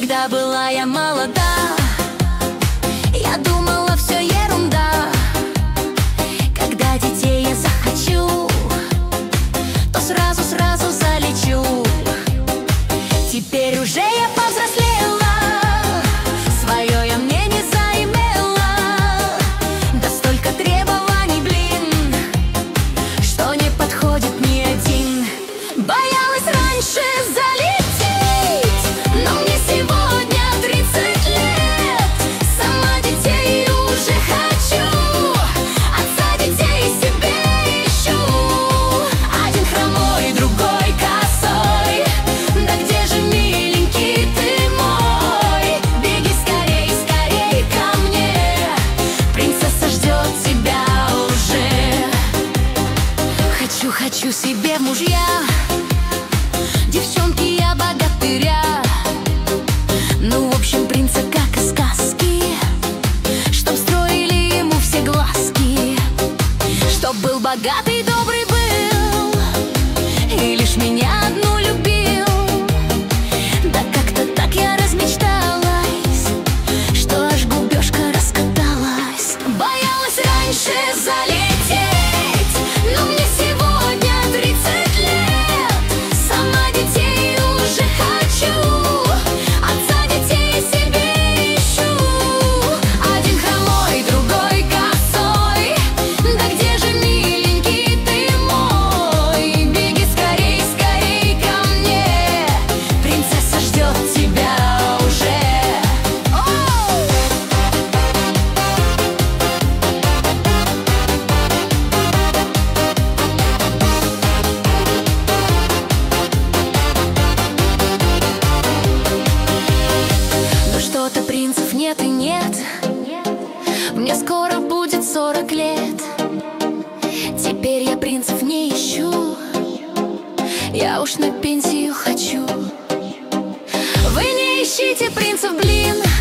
Когда была я молода, я думала, все ерунда. Когда детей я захочу, то сразу залечу. Теперь уже я повзрослела, свое я мне не заимела. Да столько требований, блин, что не подходит ни один. Боялась раньше залететь, но мне сегодня 30 лет. Сама детей уже хочу, отца детей себе ищу. Один хромой, другой косой. Да где же, миленький, ты мой? Беги скорей, скорей ко мне, принцесса ждет тебя уже. Хочу себе в мужья девчонки, я богатыря. Ну, в общем, принца, как из сказки, чтоб строили ему все глазки. Чтоб был богатый, добрый был, и лишь меня одну любил. Да как-то так я размечталась, что аж губёшка раскаталась. Боялась раньше залететь, но мне сегодня 30 лет. Сама детей уже хочу, отца детей себе ищу. Один хромой, другой косой. Да где же, миленький, ты мой? Беги скорей, скорей ко мне, принцесса ждет тебя уже. Но что-то принцев нет и нет. Мне скоро будет 40 лет. Теперь я принцев не ищу, я уж на пенсию хочу. Вы не ищите принцев, блин,